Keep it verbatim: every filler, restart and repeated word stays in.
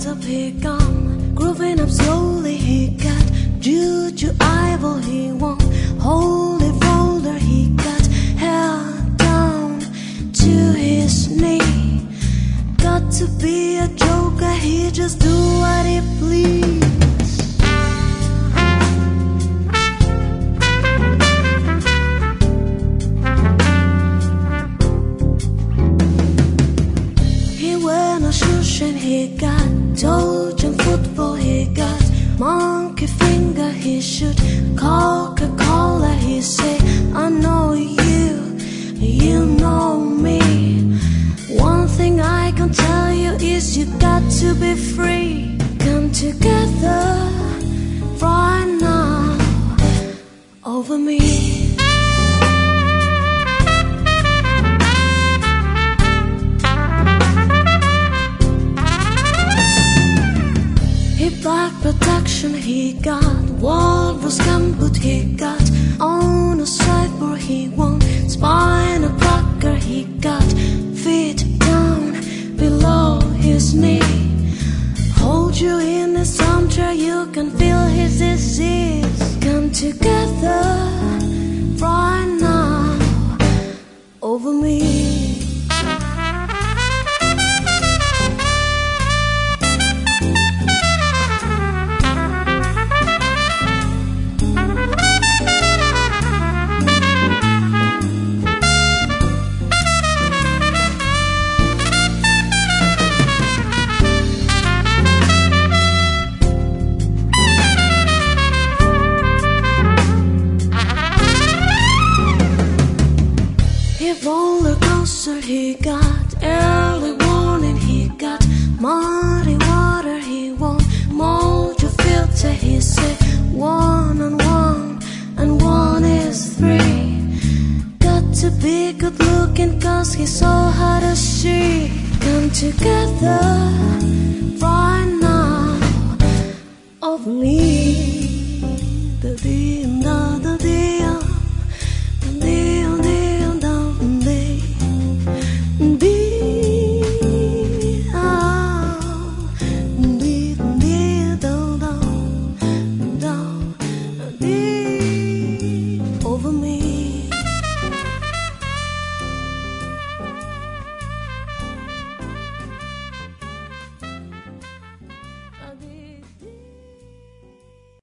up, he gone. Grooving up slowly, he got juju eyeball, he won. Holy roller, he got held down to his knee. Got to be a joker, he just do what he please. And he got Trojan football, he got monkey finger, he shoot Coca-Cola, he say, I know you, you know me. One thing I can tell you is you got to be free. Come together right now over me. Black protection, he got walrus gambut, he got on a sideboard, he won spinal cracker, he got feet down below his knee. Hold you in his armchair, you can feel his disease. Come together right now over me. Roller coaster, he got early warning, he got muddy water, he won mojo filter, he said one and one and one is three. Got to be good looking cause he's so hard to see. Come together right now over me.